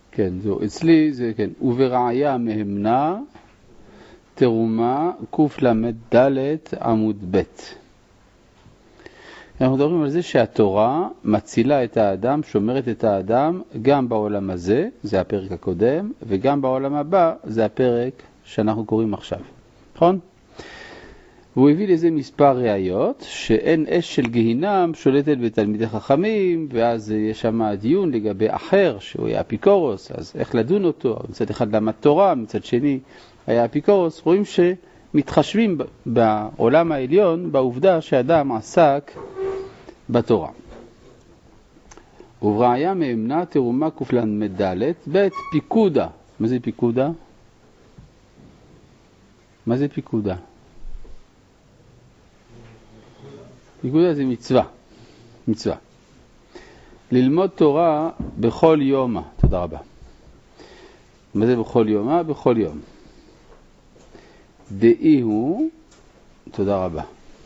כן, אצלי זה כן. וברעיה מהמנה תרומה קל"ד עמוד ב'. אנחנו מדברים על זה שהתורה מצילה את האדם, שומרת את האדם גם בעולם הזה, זה הפרק הקודם, וגם בעולם הבא, זה הפרק שאנחנו קוראים עכשיו. נכון? והוא הביא לזה מספר ראיות, שאין אש של גהינם שולטת בתלמידי חכמים, ואז יש שם דיון לגבי אחר, שהוא היה אפיקורוס, אז איך לדון אותו? מצד אחד למד תורה, מצד שני היה אפיקורוס. רואים שמתחשבים בעולם העליון, בעובדה שאדם עסק בתורה. ובראיה מאמנה תרומה קל"ד ב' פיקודה. מה זה פיקודה? מה זה פיקודה? פיקודה זה מצווה. מצווה. ללמוד תורה בכל יום. תודה רבה. מה זה בכל יום? בכל יום. דאי הוא, תודה רבה.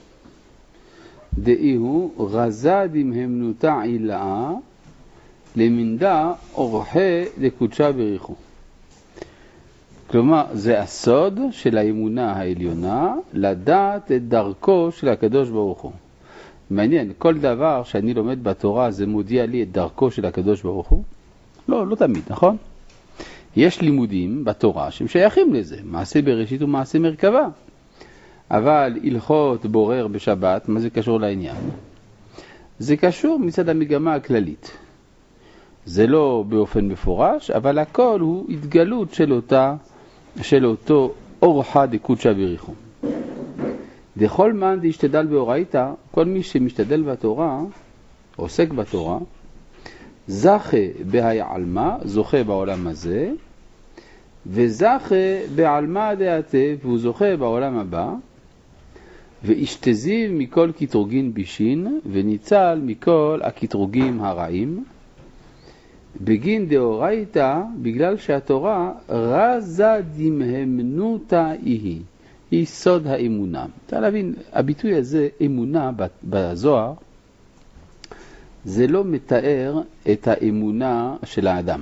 דאי הוא רזה דמהמנותה עילאה למנדה אורחה לקודשה בריחו. כלומר, זה הסוד של האמונה העליונה, לדעת את דרכו של הקדוש ברוך הוא. מעניין, כל דבר שאני לומד בתורה זה מודיע לי את דרכו של הקדוש ברוך הוא? לא תמיד, נכון? יש לימודים בתורה שהם שייכים לזה, מעשה בראשית ומעשה מרכבה. אבל הלכות בורר בשבת, מה זה קשור לעניין? זה קשור מצד המגמה הכללית. זה לא באופן מפורש, אבל הכל הוא התגלות של אותו אורחה דקודשה בריחו. דכל מן דשתדל באורייתא, כל מי שמשתדל בתורה, עוסק בתורה, זכה בהעלמה, זוכה בעולם הזה, וזכה בעלמה דעתה, והוא זוכה בעולם הבא, ואשתזיב מכל קטרוגין בישין, וניצל מכל הקטרוגים הרעים, בגין דאורייתא, בגלל שהתורה רזה דמהמנותה היא סוד האמונה. צריך להבין, הביטוי הזה, אמונה בזוהר, זה לא מתאר את האמונה של האדם.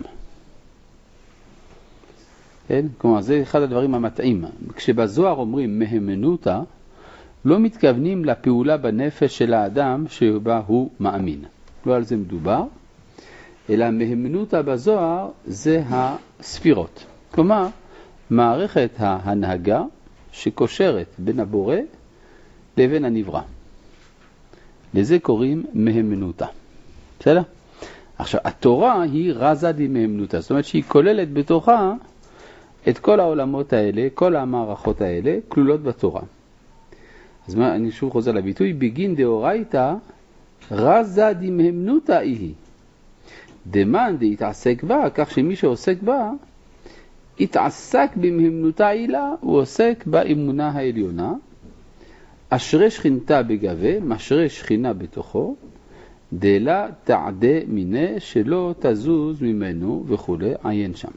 כן? כלומר, זה אחד הדברים המטעים. כשבזוהר אומרים מהמנותה, לא מתכוונים לפעולה בנפש של האדם שבה הוא מאמין. לא על זה מדובר, אלא מהמנותה בזוהר זה הספירות. כלומר, מערכת ההנהגה שקושרת בין הבורא לבין הנברא. לזה קוראים מהמנותה. בסדר? עכשיו, התורה היא רזה דמהמנותה. זאת אומרת שהיא כוללת בתוכה את כל העולמות האלה, כל המערכות האלה, כלולות בתורה. אז אני שוב חוזר לביטוי, בגין דאורייתא רזה דמהמנותה היא. דמן דהתעסק בה, כך שמי שעוסק בה, התעסק במהמנותה עילה, הוא עוסק באמונה העליונה, אשרי שכינתה בגבה, משרה שכינה בתוכו, דלה תעדה מיני שלא תזוז ממנו וכו', עיין שם.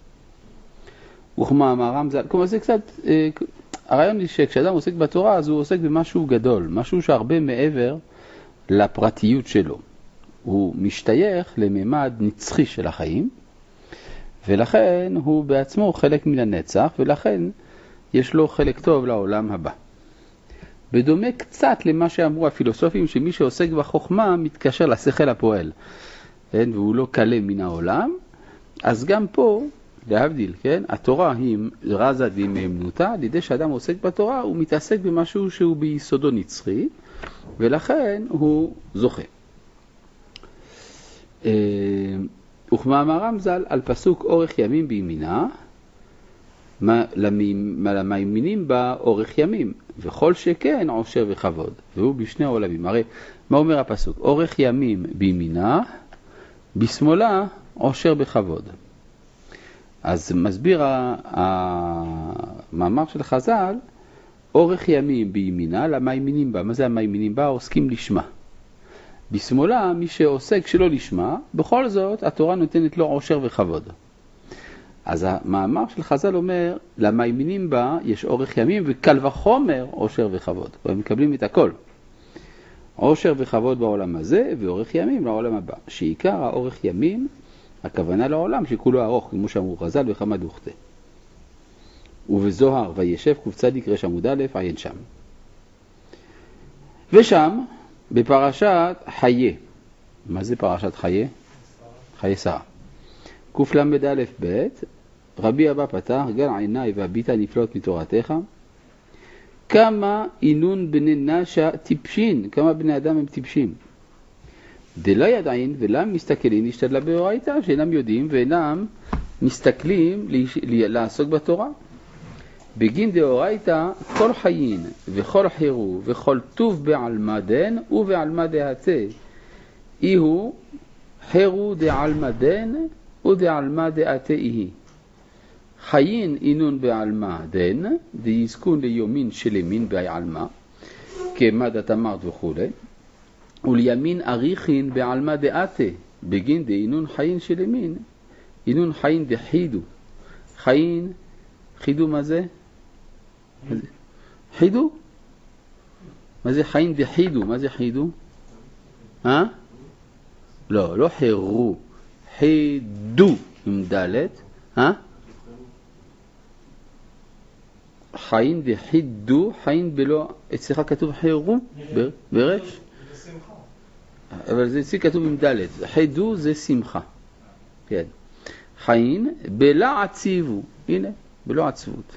וכמאמרם ז"ל, כלומר זה קצת, הרעיון היא שכשאדם עוסק בתורה, אז הוא עוסק במשהו גדול, משהו שהרבה מעבר לפרטיות שלו. הוא משתייך לממד נצחי של החיים, ולכן הוא בעצמו חלק מן הנצח, ולכן יש לו חלק טוב לעולם הבא. בדומה קצת למה שאמרו הפילוסופים, שמי שעוסק בחוכמה מתקשר לשכל הפועל, כן? והוא לא קלה מן העולם, אז גם פה, להבדיל, כן? התורה היא רזה דמהמנותה, על ידי שאדם עוסק בתורה, הוא מתעסק במשהו שהוא ביסודו נצחי, ולכן הוא זוכה. וכמאמרם ז"ל על פסוק אורך ימים בימינה, למאמינים בה אורך ימים, וכל שכן עושר וכבוד, והוא בשני העולמים. הרי מה אומר הפסוק? אורך ימים בימינה, בשמאלה עושר בכבוד. אז מסביר המאמר של חז"ל, אורך ימים בימינה למאמינים בה. מה זה המאמינים בה? עוסקים לשמה. בשמאלה, מי שעוסק שלא לשמה, בכל זאת התורה נותנת לו עושר וכבוד. אז המאמר של חז"ל אומר, למאמינים בה יש אורך ימים וקל וחומר עושר וכבוד. הם מקבלים את הכל. עושר וכבוד בעולם הזה ואורך ימים לעולם הבא. שעיקר האורך ימים הכוונה לעולם שכולו ארוך, כמו שאמרו חז"ל וכמה דוכתה. ובזוהר וישב קצ"ד רש עמוד א' עיין שם. ושם בפרשת חיה. מה זה פרשת חיה? חיי שרה. קל"א ב' רבי אבא פתח גל עיניי והביטה נפלאות מתורתך. כמה אינון בני נשה טיפשין, כמה בני אדם הם טיפשים. דלא ידעין ולם מסתכלים להשתדלה באורייתא, שאינם יודעים ואינם מסתכלים לעסוק בתורה. בגין דאורייתא כל חיין וכל חירו וכל טוב בעלמא דן ובעלמא דעתה. איהו חירו דעלמא דן ודעלמא דעתה איהי. חיין אינון בעלמא דן, דייזכון ליומין שלמין בעלמא, כמד תמרת וכו', ולימין אריכין בעלמא דעתה, בגין דאינון חיין שלמין, אינון חיין דחידו. חיין, חידו מה זה? חידו? מה זה חיין דחידו? מה זה חידו? לא חירו, חידו עם דלת, חיין דחידו, חיין בלא, אצלך כתוב חירו, ברש? אבל זה אצלי כתוב עם דלת, חידו זה שמחה. כן. חיין בלא עציבו, הנה, בלא עצבות.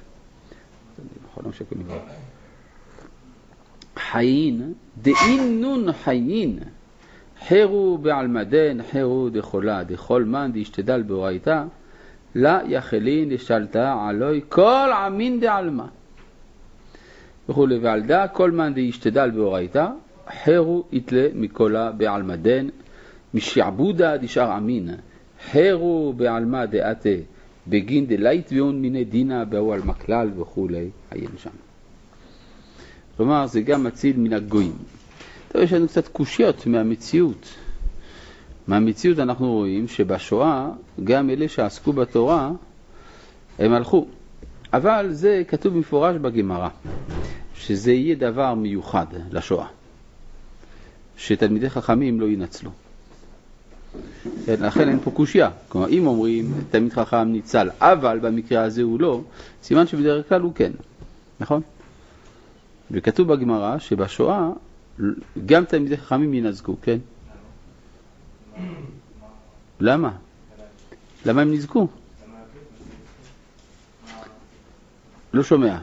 חיין דאינון חיין, חירו בעלמא דן, חירו דחולה, דכל מן דשתדל באורייתא, לה יחלין דשתלתה עלוי כל עמין דעלמא. וכולי ועלדה כל מן דשתדל באורייתא, חירו יתלה מקולה בעלמא דן, משעבודה דשאר עמין, חירו בעלמא דעתה, בגין דלית ויון מיני דינה באו על מקלל וכולי, עיין שם. כלומר, זה גם מציל מן הגויים. טוב, יש לנו קצת קושיות מהמציאות. מהמציאות אנחנו רואים שבשואה, גם אלה שעסקו בתורה, הם הלכו. אבל זה כתוב מפורש בגמרא, שזה יהיה דבר מיוחד לשואה. שתלמידי חכמים לא ינצלו. לכן אין פה קושיה. כלומר, אם אומרים תלמיד חכם ניצל, אבל במקרה הזה הוא לא, סימן שבדרך כלל הוא כן. נכון? וכתוב בגמרא שבשואה גם תלמידי חכמים ינזקו, כן? למה? למה הם נזקו? לא שומע.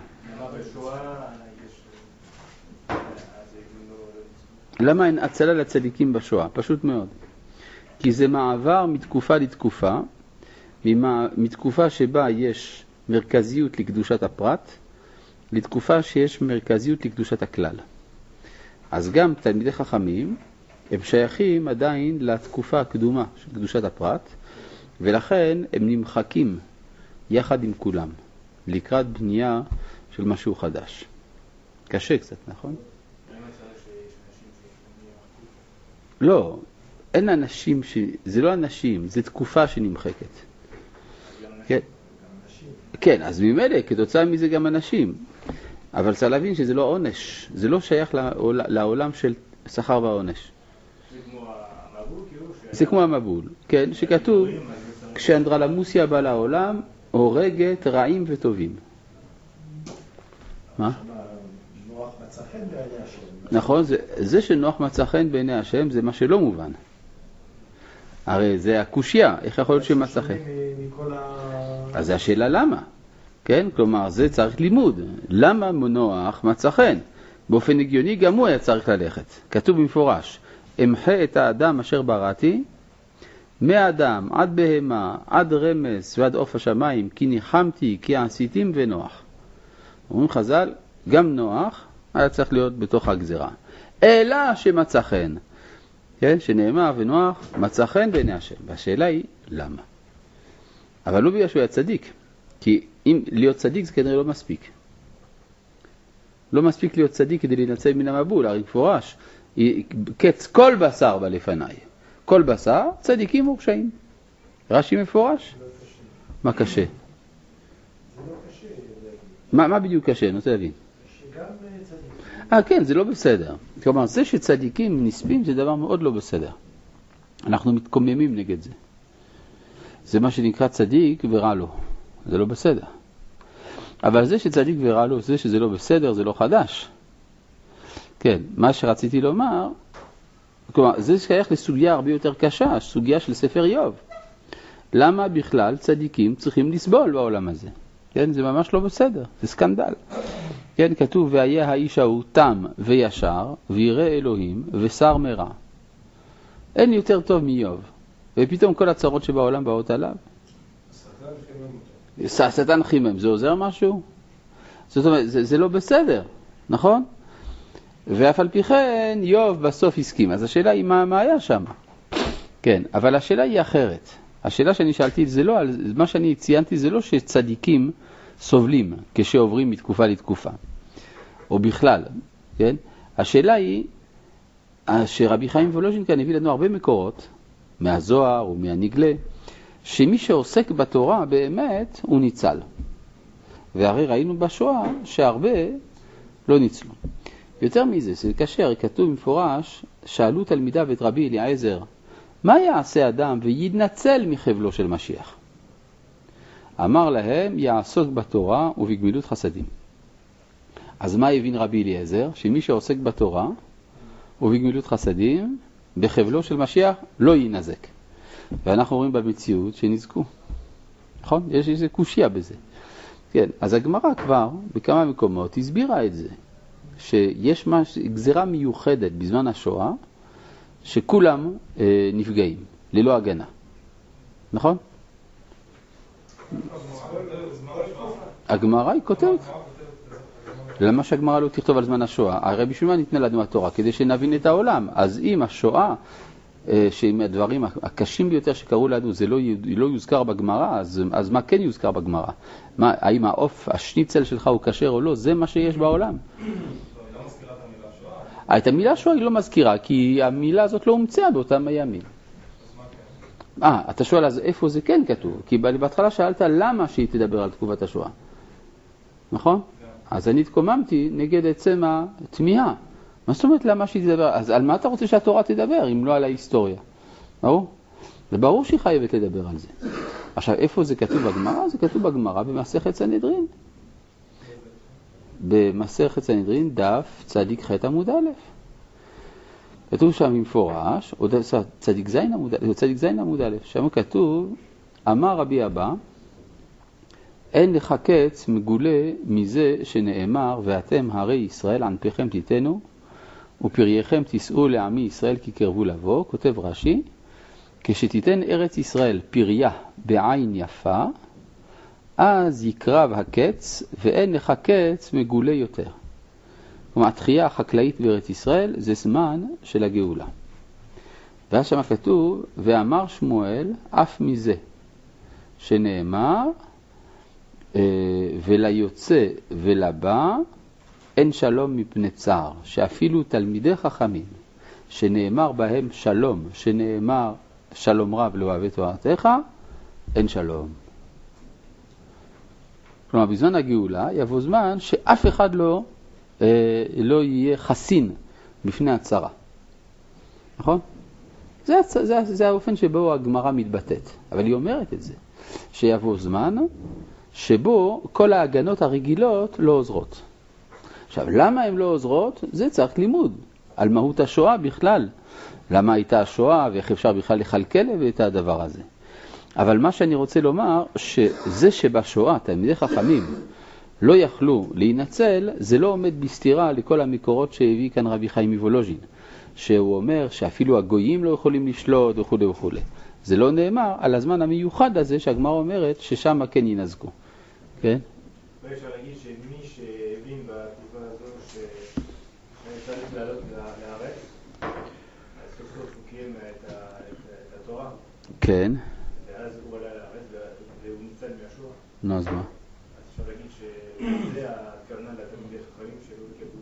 למה אין הצלה לצדיקים בשואה? פשוט מאוד. כי זה מעבר מתקופה לתקופה, מתקופה שבה יש מרכזיות לקדושת הפרט, לתקופה שיש מרכזיות לקדושת הכלל. אז גם תלמידי חכמים הם שייכים עדיין לתקופה הקדומה של קדושת הפרט, ולכן הם נמחקים יחד עם כולם, לקראת בנייה של משהו חדש. קשה קצת, נכון? לא, אין אנשים, זה לא אנשים, זה תקופה שנמחקת. כן, כן, אז ממילא, כתוצאה מזה גם אנשים. אבל צריך להבין שזה לא עונש, זה לא שייך לעולם של שכר והעונש. זה כמו המבול, כן, שכתוב, כשאנדרלמוסיה בא לעולם, הורגת רעים וטובים. מה? נוח מצא חן בעיני השם. נכון, זה שנוח מצא חן בעיני השם זה מה שלא מובן. הרי זה הקושיה, איך יכול להיות שמצא חן? אז זה השאלה למה? כן, כלומר זה צריך לימוד. למה נוח מצא חן? באופן הגיוני גם הוא היה צריך ללכת. כתוב במפורש, אמחה את האדם אשר בראתי, מאדם עד בהמה, עד רמס ועד עוף השמיים, כי ניחמתי, כי עשיתים ונוח. אומרים חז"ל, גם נוח היה צריך להיות בתוך הגזרה. אלא שמצא חן. כן, שנאמר ונוח מצא חן בעיני השם. והשאלה היא, למה? אבל לא בגלל שהוא היה צדיק. כי אם להיות צדיק זה כנראה לא מספיק. לא מספיק להיות צדיק כדי להינצל מן המבול, הרי מפורש. קץ כל בשר בא לפניי. כל בשר, צדיקים מורשעים. רש"י מפורש? מה קשה? זה לא קשה. מה בדיוק קשה? אני רוצה להבין. שגם צדיקים. כן, זה לא בסדר. כלומר, זה שצדיקים נספים זה דבר מאוד לא בסדר. אנחנו מתקוממים נגד זה. זה מה שנקרא צדיק ורע לו. זה לא בסדר. אבל זה שצדיק ורע לו, זה שזה לא בסדר, זה לא חדש. כן, מה שרציתי לומר, כלומר, זה שייך לסוגיה הרבה יותר קשה, סוגיה של ספר איוב. למה בכלל צדיקים צריכים לסבול בעולם הזה? כן, זה ממש לא בסדר, זה סקנדל. כן, כתוב, והיה האיש ההוא תם וישר, וירא אלוהים, ושר מרע. אין יותר טוב מאיוב. ופתאום כל הצרות שבעולם באות עליו. השטן חימם, זה עוזר משהו? זאת אומרת, זה לא בסדר, נכון? ואף על פי כן, איוב בסוף הסכים. אז השאלה היא מה היה שם? כן, אבל השאלה היא אחרת. השאלה שאני שאלתי, זה לא, מה שאני ציינתי זה לא שצדיקים סובלים כשעוברים מתקופה לתקופה. או בכלל, כן? השאלה היא שרבי חיים וולוז'ין כאן הביא לנו הרבה מקורות, מהזוהר ומהנגלה, שמי שעוסק בתורה באמת הוא ניצל. והרי ראינו בשואה שהרבה לא ניצלו. יותר מזה, זה קשה, כתוב מפורש, שאלו תלמידיו את רבי אליעזר, מה יעשה אדם ויתנצל מחבלו של משיח? אמר להם, יעסוק בתורה ובגמילות חסדים. אז מה הבין רבי אליעזר? שמי שעוסק בתורה ובגמילות חסדים, בחבלו של משיח לא ינזק. ואנחנו רואים במציאות שנזקו. נכון? יש איזה קושיה בזה. כן, אז הגמרא כבר בכמה מקומות הסבירה את זה. שיש גזירה מיוחדת בזמן השואה, שכולם נפגעים, ללא הגנה. נכון? הגמרא היא כותבת. למה שהגמרא לא תכתוב על זמן השואה? הרי בשביל מה ניתנה לנו התורה? כדי שנבין את העולם. אז אם השואה, שעם הדברים הקשים ביותר שקראו לנו, זה לא יוזכר בגמרא, אז מה כן יוזכר בגמרא? האם העוף, השניצל שלך הוא כשר או לא? זה מה שיש בעולם. את המילה שואה היא לא מזכירה, כי המילה הזאת לא הומצאה באותם הימים. אתה שואל אז איפה זה כן כתוב? כי בהתחלה שאלת למה שהיא תדבר על תקופת השואה. נכון? אז אני התקוממתי נגד עצם התמיהה. מה זאת אומרת למה שהיא תדבר? אז על מה אתה רוצה שהתורה תדבר, אם לא על ההיסטוריה? ברור? זה ברור שהיא חייבת לדבר על זה. עכשיו, איפה זה כתוב בגמרא? זה כתוב בגמרא במסכת סנהדרין. במסכת סנהדרין דף צדיק ח' עמוד א'. כתוב שם במפורש, או צדיק זין עמוד א', שם כתוב, אמר רבי אבא, אין לך קץ מגולה מזה שנאמר, ואתם הרי ישראל ענפיכם תיתנו, ופרייכם תישאו לעמי ישראל כי קרבו לבוא. כותב רש"י, כשתיתן ארץ ישראל פריה בעין יפה, אז יקרב הקץ, ואין לך קץ מגולה יותר. כלומר, התחייה החקלאית בארץ ישראל זה זמן של הגאולה. ואז שם כתוב, ואמר שמואל אף מזה, שנאמר, וליוצא ולבא אין שלום מפני צער, שאפילו תלמידי חכמים, שנאמר בהם שלום, שנאמר שלום רב לא אוהב תורתך, אין שלום. כלומר, בזמן הגאולה יבוא זמן שאף אחד לא יהיה חסין בפני הצרה. נכון? זה האופן שבו הגמרא מתבטאת. אבל היא אומרת את זה, שיבוא זמן שבו כל ההגנות הרגילות לא עוזרות. עכשיו, למה הן לא עוזרות? זה צריך לימוד על מהות השואה בכלל. למה הייתה השואה ואיך אפשר בכלל לכלכל את הדבר הזה. אבל מה שאני רוצה לומר, שזה שבשואה תלמידי חכמים לא יכלו להינצל, זה לא עומד בסתירה לכל המקורות שהביא כאן רבי חיים מוולוז'ין, שהוא אומר שאפילו הגויים לא יכולים לשלוט וכו' וכו'. זה לא נאמר על הזמן המיוחד הזה שהגמרא אומרת ששם כן ינזקו. כן? ואפשר להגיד שמי שהבין בתקופה הזו שצריך לעלות לארץ, אז סוף סוף הוא קיים את התורה. כן. ואז הוא עלה לארץ והוא ניצל מהשואה. נו, אז מה? אז אפשר להגיד שזה הכוונה לתלמידי חכמים שלא יקבלו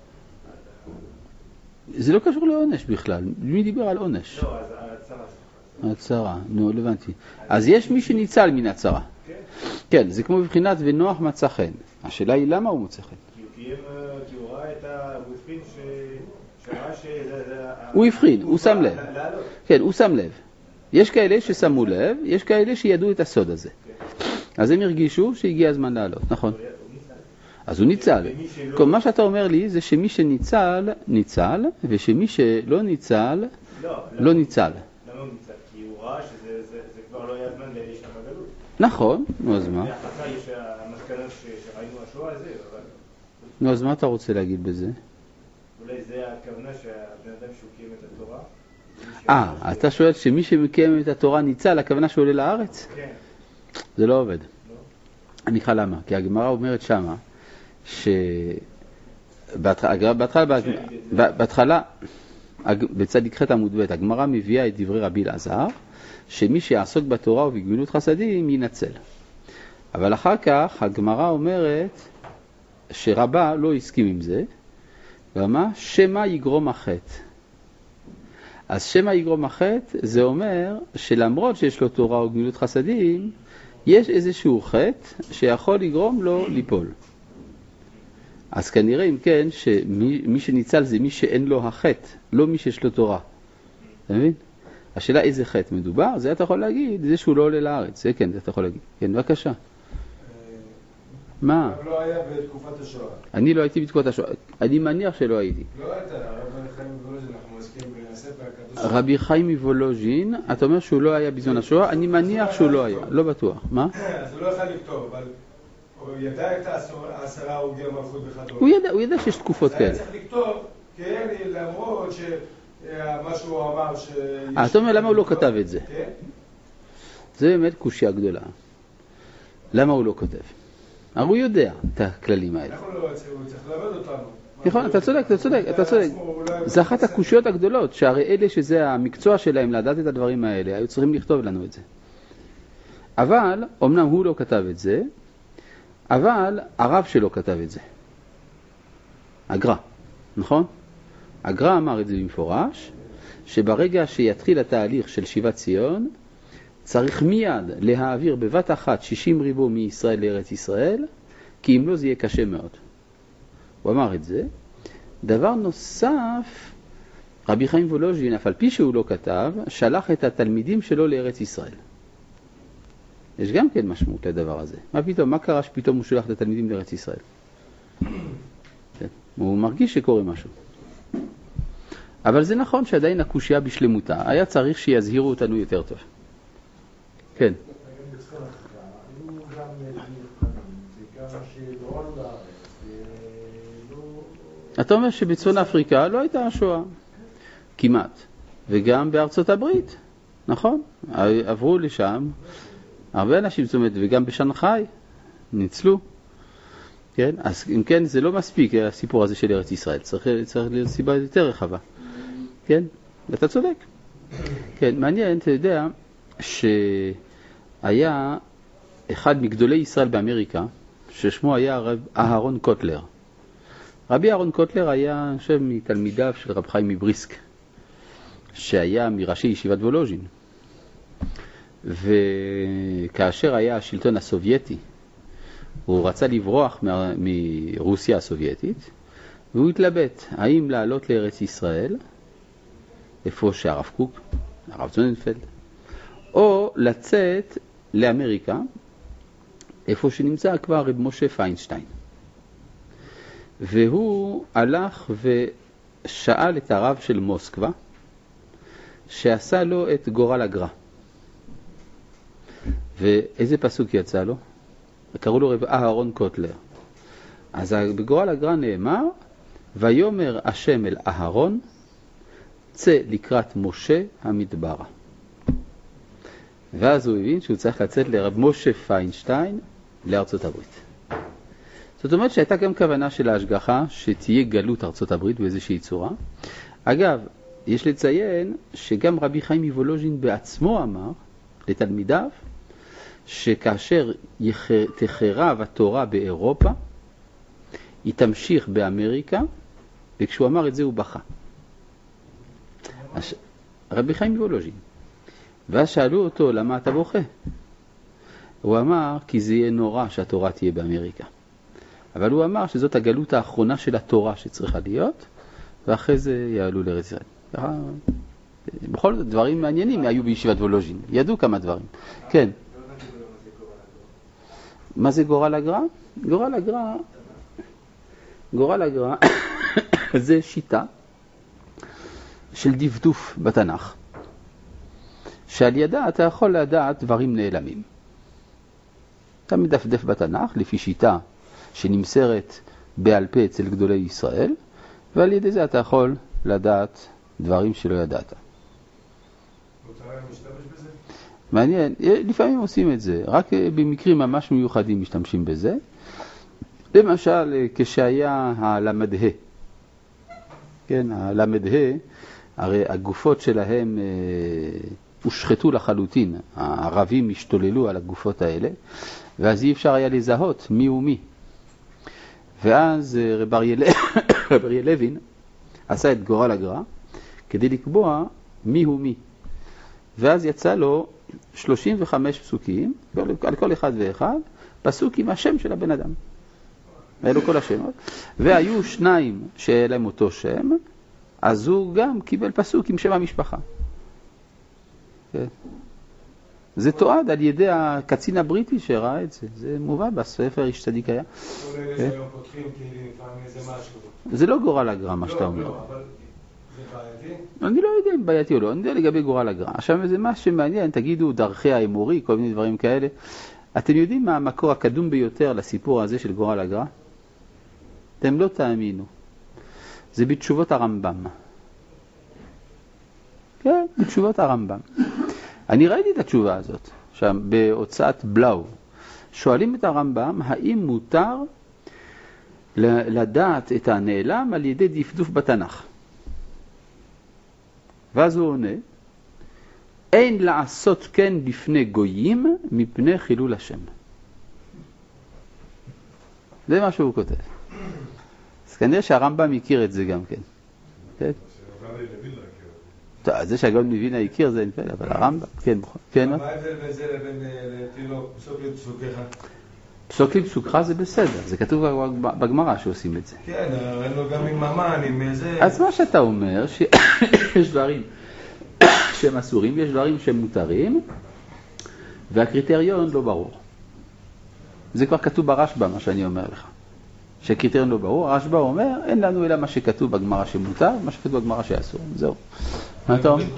עונש? זה לא קשור לעונש בכלל. מי דיבר על עונש? לא, אז הצרה. הצרה, נו, לא הבנתי. אז יש מי שניצל מן הצרה. כן, זה כמו בבחינת ונוח מצא חן. השאלה היא למה הוא מוצא חן. כי הוא ראה את הוא הבחין שראה שזה... הוא הבחין, הוא שם לב. כן, הוא שם לב. יש כאלה ששמו לב, יש כאלה שידעו את הסוד הזה. אז הם הרגישו שהגיע הזמן לעלות, נכון? אז הוא ניצל. כל מה שאתה אומר לי זה שמי שניצל, ניצל, ושמי שלא ניצל, לא ניצל. למה הוא ניצל? כי הוא ראה שזה כבר לא היה זמן להישאר בגלות. נכון, נו אז מה? והחצה יש המסקנה שראינו השואה הזה, אבל... נו אז מה אתה רוצה להגיד בזה? אולי זה הכוונה שהבן אדם שהוא קיים את התורה. אתה שואל שמי שמקיים את התורה ניצל, הכוונה שעולה לארץ? כן. זה לא עובד. אני אקרא למה, כי הגמרא אומרת שמה, בהתחלה, בצדיק ח' עמוד ב', הגמרא מביאה את דברי רבי אלעזר, שמי שיעסוק בתורה ובגמילות חסדים ינצל. אבל אחר כך הגמרא אומרת שרבה לא הסכים עם זה, ואמר שמה יגרום החטא. אז שמה יגרום החטא זה אומר שלמרות שיש לו תורה וגמילות חסדים, יש איזשהו חטא שיכול לגרום לו ליפול. אז כנראה אם כן שמי שניצל זה מי שאין לו החטא, לא מי שיש לו תורה. אתה מבין? השאלה איזה חטא מדובר, זה אתה יכול להגיד, זה שהוא לא עולה לארץ. זה כן, זה אתה יכול להגיד. כן, בבקשה. מה? לא היה בתקופת השואה. אני לא הייתי בתקופת השואה. אני מניח שלא הייתי. לא הייתה, רבי חיים מוולוז'ין, אנחנו מסכים בספר הקדוש. רבי חיים מוולוז'ין, אתה אומר שהוא לא היה בזמן השואה, אני מניח שהוא לא היה, לא בטוח. מה? אז הוא לא יכול לכתוב, אבל הוא ידע את 10 הרוגי המלכות בחדרו. הוא ידע שיש תקופות כאלה. היה צריך לכתוב, כן, למרות שמה שהוא אמר ש... אתה אומר למה הוא לא כתב את זה? כן. זה באמת קושיה גדולה. למה הוא לא כותב? הרי הוא יודע את הכללים האלה. אנחנו לא רוצים, הוא צריך ללמד אותנו. נכון, אתה צודק. זה אחת הקושיות הגדולות, שהרי אלה שזה המקצוע שלהם לדעת את הדברים האלה, היו צריכים לכתוב לנו את זה. אבל, אמנם הוא לא כתב את זה, אבל הרב שלו כתב את זה. הגר"א, נכון? הגר"א אמר את זה במפורש, שברגע שיתחיל התהליך של שיבת ציון, צריך מיד להעביר בבת אחת 60 ריבו מישראל לארץ ישראל, כי אם לא זה יהיה קשה מאוד. הוא אמר את זה. דבר נוסף, רבי חיים וולוז'ין, אף על פי שהוא לא כתב, שלח את התלמידים שלו לארץ ישראל. יש גם כן משמעות לדבר הזה. מה פתאום? מה קרה שפתאום הוא שולח את התלמידים לארץ ישראל? הוא מרגיש שקורה משהו. אבל זה נכון שעדיין הקושיה בשלמותה. היה צריך שיזהירו אותנו יותר טוב. כן. אתה אומר שבצפון אפריקה לא הייתה השואה. כמעט. וגם בארצות הברית. נכון? עברו לשם הרבה אנשים, זאת אומרת, וגם בשנגחאי ניצלו. כן? אז אם כן, זה לא מספיק הסיפור הזה של ארץ ישראל. צריך להיות סיבה יותר רחבה. כן? ואתה צודק. כן, מעניין, אתה יודע שהיה אחד מגדולי ישראל באמריקה, ששמו היה הרב אהרון קוטלר. רבי אהרון קוטלר היה, אני חושב, מתלמידיו של רב חיים מבריסק, שהיה מראשי ישיבת וולוז'ין. וכאשר היה השלטון הסובייטי, הוא רצה לברוח מרוסיה הסובייטית, והוא התלבט, האם לעלות לארץ ישראל, איפה שהרב קוק, הרב זוננפלד, או לצאת לאמריקה, איפה שנמצא כבר רב משה פיינשטיין. והוא הלך ושאל את הרב של מוסקבה, שעשה לו את גורל הגר"א. ואיזה פסוק יצא לו? קראו לו רב אהרון קוטלר. אז בגורל הגר"א נאמר, ויאמר השם אל אהרון, צא לקראת משה המדברה. ואז הוא הבין שהוא צריך לצאת לרב משה פיינשטיין לארצות הברית. זאת אומרת שהייתה גם כוונה של ההשגחה שתהיה גלות ארצות הברית באיזושהי צורה. אגב, יש לציין שגם רבי חיים מוולוז'ין בעצמו אמר לתלמידיו שכאשר תחרב התורה באירופה, היא תמשיך באמריקה, וכשהוא אמר את זה הוא בכה. רבי חיים מוולוז'ין. ואז שאלו אותו, למה אתה בוכה? הוא אמר, כי זה יהיה נורא שהתורה תהיה באמריקה. אבל הוא אמר שזאת הגלות האחרונה של התורה שצריכה להיות, ואחרי זה יעלו לארץ ישראל. בכל זאת דברים מעניינים היו בישיבת וולוז'ין, ידעו כמה דברים. כן. מה זה גורל הגר"א? גורל הגר"א זה שיטה של דפדוף בתנ"ך, שעל ידה אתה יכול לדעת דברים נעלמים. אתה מדפדף בתנ"ך לפי שיטה שנמסרת בעל פה אצל גדולי ישראל, ועל ידי זה אתה יכול לדעת דברים שלא ידעת. מותר להשתמש בזה? מעניין, לפעמים עושים את זה, רק במקרים ממש מיוחדים משתמשים בזה. למשל, כשהיה הלמ"ה, כן, הלמ"ה, הרי הגופות שלהם הושחתו לחלוטין, הערבים השתוללו על הגופות האלה, ואז אי אפשר היה לזהות מי הוא מי. ואז רב אריה לוין עשה את גורל הגר"א כדי לקבוע מי הוא מי. ואז יצא לו 35 פסוקים, על כל אחד ואחד, פסוק עם השם של הבן אדם. היה לו כל השמות. והיו שניים שהיה להם אותו שם, אז הוא גם קיבל פסוק עם שם המשפחה. זה תועד על ידי הקצין הבריטי שראה את זה. זה מובא בספר איש צדיק היה. כל אלה שהיום פותחים כאילו לפעמים איזה משהו. זה לא גורל הגר"א מה שאתה אומר. לא, אבל זה בעייתי? אני לא יודע אם בעייתי או לא, אני יודע לגבי גורל הגר"א. עכשיו זה מה שמעניין, תגידו דרכי האמורי, כל מיני דברים כאלה. אתם יודעים מה המקור הקדום ביותר לסיפור הזה של גורל הגר"א? אתם לא תאמינו. זה בתשובות הרמב"ם. כן, בתשובות הרמב"ם. אני ראיתי את התשובה הזאת, שם בהוצאת בלאו. שואלים את הרמב"ם, האם מותר לדעת את הנעלם על ידי דפדוף בתנ"ך? ואז הוא עונה, אין לעשות כן בפני גויים מפני חילול השם. זה מה שהוא כותב. אז כנראה שהרמב"ם הכיר את זה גם כן. כן? זה שהגאון מווילנה הכיר זה אין פעל, אבל הרמב"ם, כן, כן. מה ההבדל בין זה לבין תינוק, פסוק לפסוקך? פסוק לפסוקך זה בסדר, זה כתוב בגמרא שעושים את זה. כן, ראינו גם עם ממן, עם זה. אז מה שאתה אומר, שיש דברים שהם אסורים ויש דברים שהם מותרים, והקריטריון לא ברור. זה כבר כתוב ברשב"א, מה שאני אומר לך. שהקריטריון לא ברור, הרשב"א אומר, אין לנו אלא מה שכתוב בגמרא שמותר, מה שכתוב בגמרא שאסור. זהו. מה אתה אומר?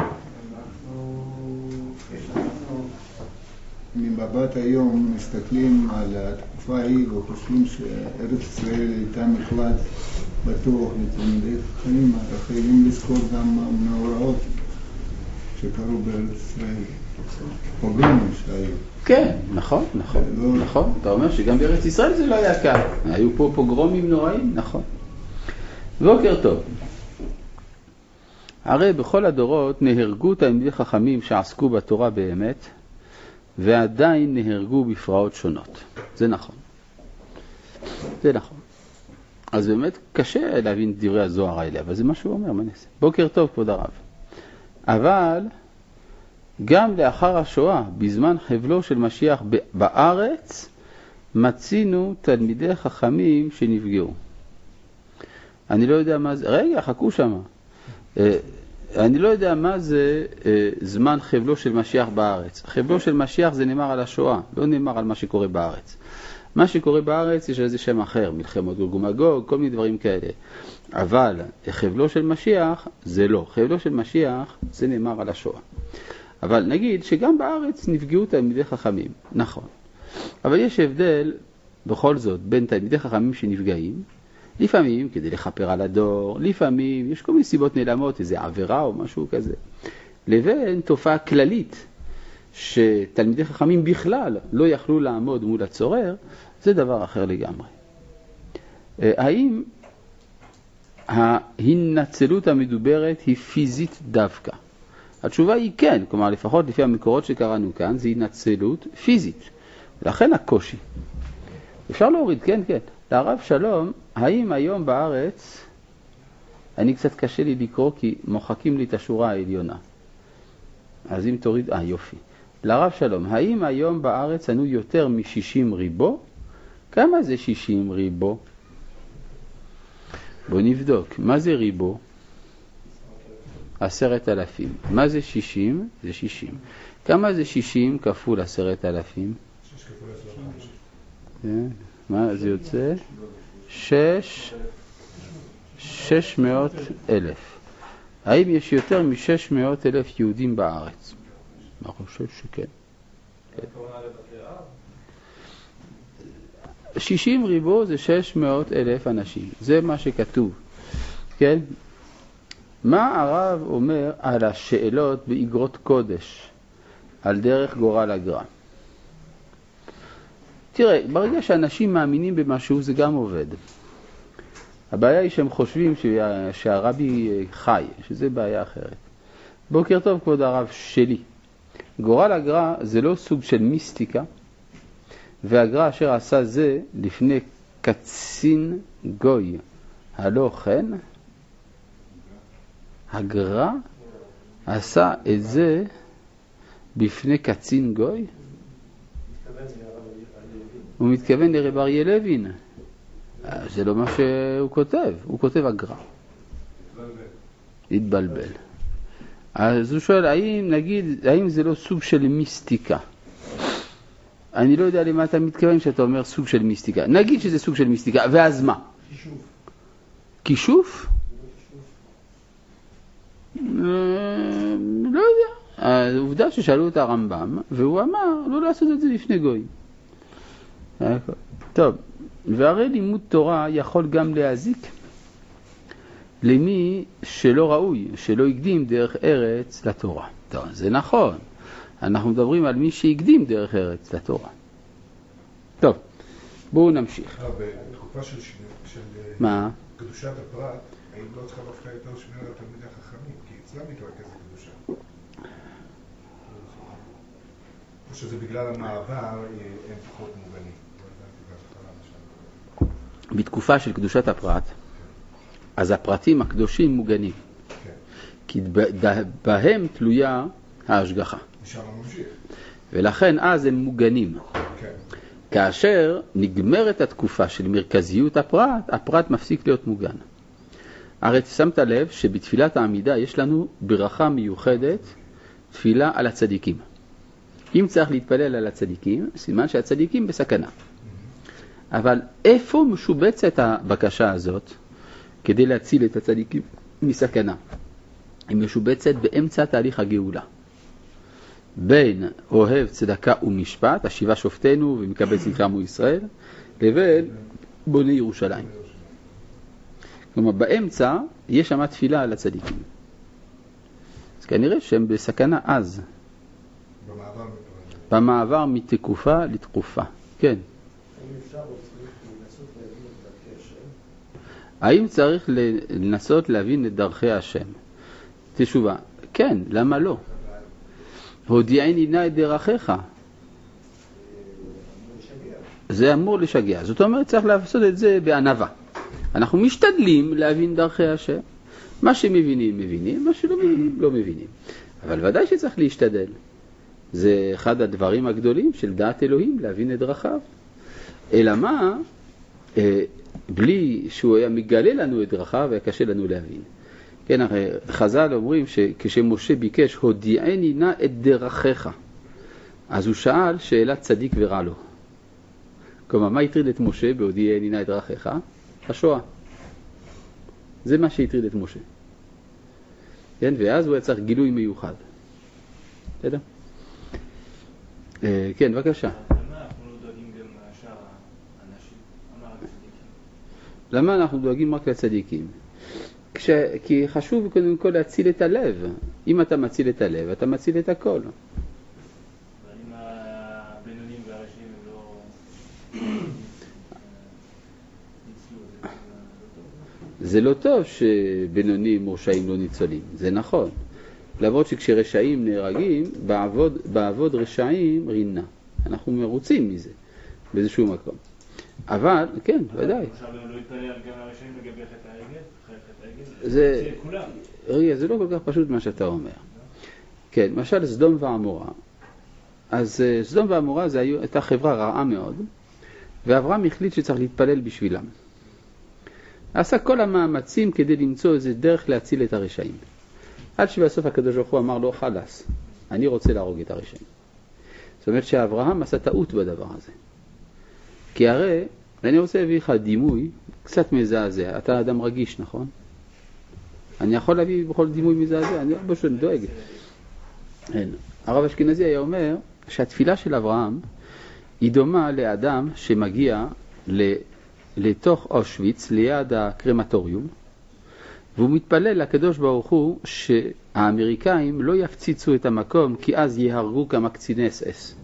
ממבט היום מסתכלים על התקופה ההיא וחושבים שארץ ישראל הייתה מקלט בטוח לתלמידי חכמים, אז חייבים לזכור גם מאורעות שקרו בארץ ישראל. פוגרומים שהיו. כן, נכון. אתה אומר שגם בארץ ישראל זה לא היה קל. היו פה פוגרומים נוראים, נכון. בוקר טוב. הרי בכל הדורות נהרגו תלמידי חכמים שעסקו בתורה באמת, ועדיין נהרגו בפרעות שונות. זה נכון. אז באמת קשה להבין את דברי הזוהר האלה, אבל זה מה שהוא אומר, מה נעשה? בוקר טוב, כבוד הרב. אבל גם לאחר השואה, בזמן חבלו של משיח בארץ, מצינו תלמידי חכמים שנפגעו. אני לא יודע מה זה, רגע, חכו שמה. אני לא יודע מה זה זמן חבלו של משיח בארץ. חבלו של משיח זה נאמר על השואה, לא נאמר על מה שקורה בארץ. מה שקורה בארץ יש איזה שם אחר, מלחמות גוג ומגוג, כל מיני דברים כאלה. אבל חבלו של משיח זה לא. חבלו של משיח זה נאמר על השואה. אבל נגיד שגם בארץ נפגעו תלמידי חכמים, נכון. אבל יש הבדל בכל זאת בין תלמידי חכמים שנפגעים, לפעמים כדי לחפר על הדור, לפעמים יש כל מיני סיבות נעלמות, איזו עבירה או משהו כזה, לבין תופעה כללית שתלמידי חכמים בכלל לא יכלו לעמוד מול הצורר, זה דבר אחר לגמרי. האם ההנצלות המדוברת היא פיזית דווקא? התשובה היא כן, כלומר לפחות לפי המקורות שקראנו כאן, זה הנצלות פיזית. לכן הקושי. אפשר להוריד, כן. לרב שלום, האם היום בארץ, אני קצת קשה לי לקרוא כי מוחקים לי את השורה העליונה. אז אם תוריד, יופי. לרב שלום, האם היום בארץ אנו יותר מ-60 ריבו? כמה זה 60 ריבו? בוא נבדוק. מה זה ריבו? 10,000. מה זה 60? זה 60. כמה זה 60 כפול 10,000? 6 כפול 10,000. מה זה יוצא? 600,000. האם יש יותר מ-600,000 יהודים בארץ? אני חושב שכן. 60 ריבו זה 600,000 אנשים. זה מה שכתוב. כן? מה הרב אומר על השאלות באגרות קודש, על דרך גורל הגר"א? תראה, ברגע שאנשים מאמינים במשהו זה גם עובד. הבעיה היא שהם חושבים שהרבי חי, שזה בעיה אחרת. בוקר טוב כבוד הרב שלי. גורל הגר"א זה לא סוג של מיסטיקה, והגר"א אשר עשה זה לפני קצין גוי. הלא כן? הגר"א עשה את זה בפני קצין גוי? הוא מתכוון לרב אריה לוין. זה לא מה שהוא כותב, הוא כותב הגר"א. התבלבל. אז הוא שואל, האם זה לא סוג של מיסטיקה? אני לא יודע למה אתה מתכוון שאתה אומר סוג של מיסטיקה. נגיד שזה סוג של מיסטיקה, ואז מה? כישוף. כישוף? לא יודע. העובדה ששאלו את הרמב"ם, והוא אמר לא לעשות את זה לפני גויים. טוב, והרי לימוד תורה יכול גם להזיק למי שלא ראוי, שלא הקדים דרך ארץ לתורה. טוב, זה נכון. אנחנו מדברים על מי שהקדים דרך ארץ לתורה. טוב, בואו נמשיך. בתקופה של מה? קדושת הפרט, האם לא צריכה להפכה יותר שמירה לתלמידי החכמים? כי אצלם מתרכזת קדושה. או שזה בגלל המעבר הם פחות מוגנים. בתקופה של קדושת הפרט, אז הפרטים הקדושים מוגנים. כי בהם תלויה ההשגחה. ולכן אז הם מוגנים. כאשר נגמרת התקופה של מרכזיות הפרט, הפרט מפסיק להיות מוגן. הרי שמת לב שבתפילת העמידה יש לנו ברכה מיוחדת, תפילה על הצדיקים. אם צריך להתפלל על הצדיקים, סימן שהצדיקים בסכנה. אבל איפה משובצת הבקשה הזאת כדי להציל את הצדיקים מסכנה? היא משובצת באמצע תהליך הגאולה. בין אוהב צדקה ומשפט, השיבה שופטנו ומקבל צדקה עמו ישראל, לבין בוני ירושלים. כלומר, באמצע יש שם תפילה על הצדיקים. אז כנראה שהם בסכנה אז. במעבר מתקופה לתקופה. כן. האם צריך לנסות להבין את דרכי השם? תשובה, כן, למה לא? הודיעני נא את דרכיך. זה אמור לשגע. זאת אומרת, צריך לעשות את זה בענווה. אנחנו משתדלים להבין דרכי השם. מה שמבינים, מבינים, מה שלא מבינים, לא מבינים. אבל ודאי שצריך להשתדל. זה אחד הדברים הגדולים של דעת אלוהים, להבין את דרכיו. אלא מה, בלי שהוא היה מגלה לנו את דרכיו, היה קשה לנו להבין. כן, הרי חז"ל אומרים שכשמשה ביקש, הודיעני נא את דרכיך. אז הוא שאל שאלת צדיק ורע לו. כלומר, מה הטריד את משה בהודיעני נא את דרכיך? השואה. זה מה שהטריד את משה. כן, ואז הוא היה צריך גילוי מיוחד. בסדר? כן, בבקשה. למה אנחנו לא דואגים גם לשאר האנשים? למה רק לצדיקים? למה אנחנו דואגים רק לצדיקים? כי חשוב קודם כל להציל את הלב. אם אתה מציל את הלב, אתה מציל את הכל. אבל אם הבינונים והראשיים הם לא ניצלו, זה לא טוב שבינונים ורשעים לא ניצולים. זה נכון. למרות שכשרשעים נהרגים, בעבוד רשעים רינה. אנחנו מרוצים מזה, באיזשהו מקום. אבל, כן, ודאי. עכשיו לא יתפלל גם לרשעים לגבי חטא העגל? זה לא כל כך פשוט מה שאתה אומר. כן, למשל סדום ועמורה. אז סדום ועמורה זה הייתה חברה רעה מאוד, ואברהם החליט שצריך להתפלל בשבילם. עשה כל המאמצים כדי למצוא איזה דרך להציל את הרשעים. עד שבסוף הקדוש ברוך הוא אמר לו, חלאס, אני רוצה להרוג את הרשעים. זאת אומרת שאברהם עשה טעות בדבר הזה. כי הרי, אני רוצה להביא לך דימוי קצת מזעזע. אתה אדם רגיש, נכון? אני יכול להביא בכל דימוי מזעזע, אני פשוט דואג. הרב אשכנזי היה אומר שהתפילה של אברהם היא דומה לאדם שמגיע לתוך אושוויץ, ליד הקרמטוריום, והוא מתפלל לקדוש ברוך הוא שהאמריקאים לא יפציצו את המקום, כי אז יהרגו כמה קציני אס-אס.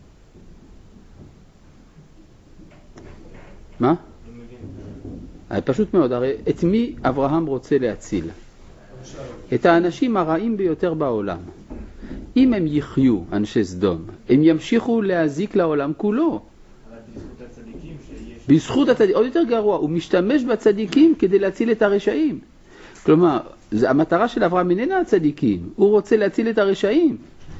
מה? פשוט מאוד, הרי את מי אברהם רוצה להציל? את האנשים הרעים ביותר בעולם. אם הם יחיו, אנשי סדום, הם ימשיכו להזיק לעולם כולו. בזכות הצדיקים, עוד יותר גרוע, הוא משתמש בצדיקים כדי להציל את הרשעים. כלומר, המטרה של אברהם איננה הצדיקים, הוא רוצה להציל את הרשעים.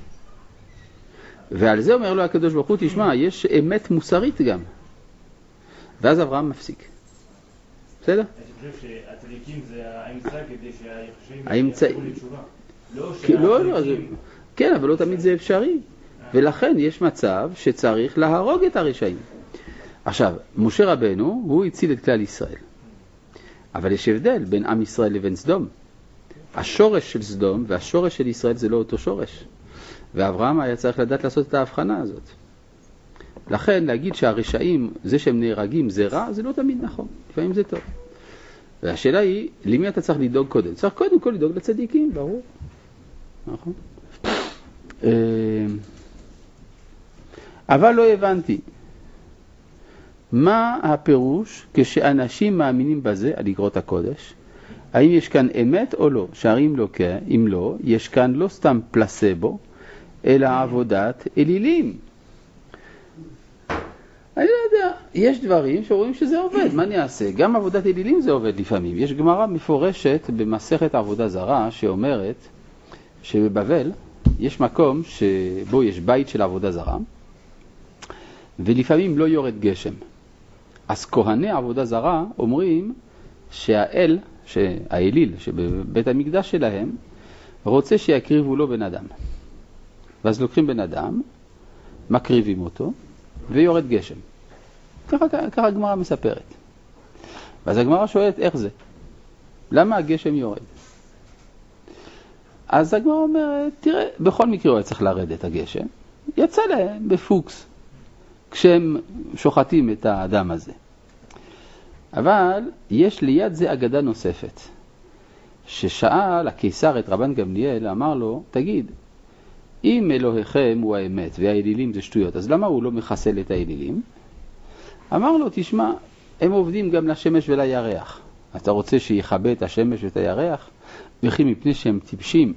ועל זה אומר לו הקדוש ברוך הוא, תשמע, יש אמת מוסרית גם. ואז אברהם מפסיק. בסדר? אני חושב שהצדיקים זה האמצע כדי שהיחשים יחזרו לתשובה. לא, כן, אבל לא תמיד זה אפשרי. ולכן יש מצב שצריך להרוג את הרשעים. עכשיו, משה רבנו, הוא הציל את כלל ישראל. אבל יש הבדל בין עם ישראל לבין סדום. השורש של סדום והשורש של ישראל זה לא אותו שורש. ואברהם היה צריך לדעת לעשות את ההבחנה הזאת. לכן להגיד שהרשעים, זה שהם נהרגים זה רע, זה לא תמיד נכון. לפעמים זה טוב. והשאלה היא, למי אתה צריך לדאוג קודם? צריך קודם כל לדאוג לצדיקים, ברור. נכון? אבל לא הבנתי. מה הפירוש כשאנשים מאמינים בזה, על אגרות הקודש? האם יש כאן אמת או לא? שהרי אם לא, יש כאן לא סתם פלסבו, אלא עבודת אלילים. אני לא יודע, יש דברים שרואים שזה עובד, מה אני אעשה? גם עבודת אלילים זה עובד לפעמים. יש גמרא מפורשת במסכת עבודה זרה שאומרת שבבבל יש מקום שבו יש בית של עבודה זרה, ולפעמים לא יורד גשם. אז כהני עבודה זרה אומרים שהאליל שבבית המקדש שלהם רוצה שיקריבו לו בן אדם. ואז לוקחים בן אדם, מקריבים אותו, ויורד גשם. ככה הגמרא מספרת. ואז הגמרא שואלת איך זה? למה הגשם יורד? אז הגמרא אומרת, תראה, בכל מקרה הוא צריך לרדת הגשם. יצא להם בפוקס, כשהם שוחטים את האדם הזה. אבל יש ליד זה אגדה נוספת, ששאל הקיסר את רבן גמליאל, אמר לו, תגיד, אם אלוהיכם הוא האמת והאלילים זה שטויות, אז למה הוא לא מחסל את האלילים? אמר לו, תשמע, הם עובדים גם לשמש ולירח. אתה רוצה שיחבא את השמש ואת הירח? וכי מפני שהם טיפשים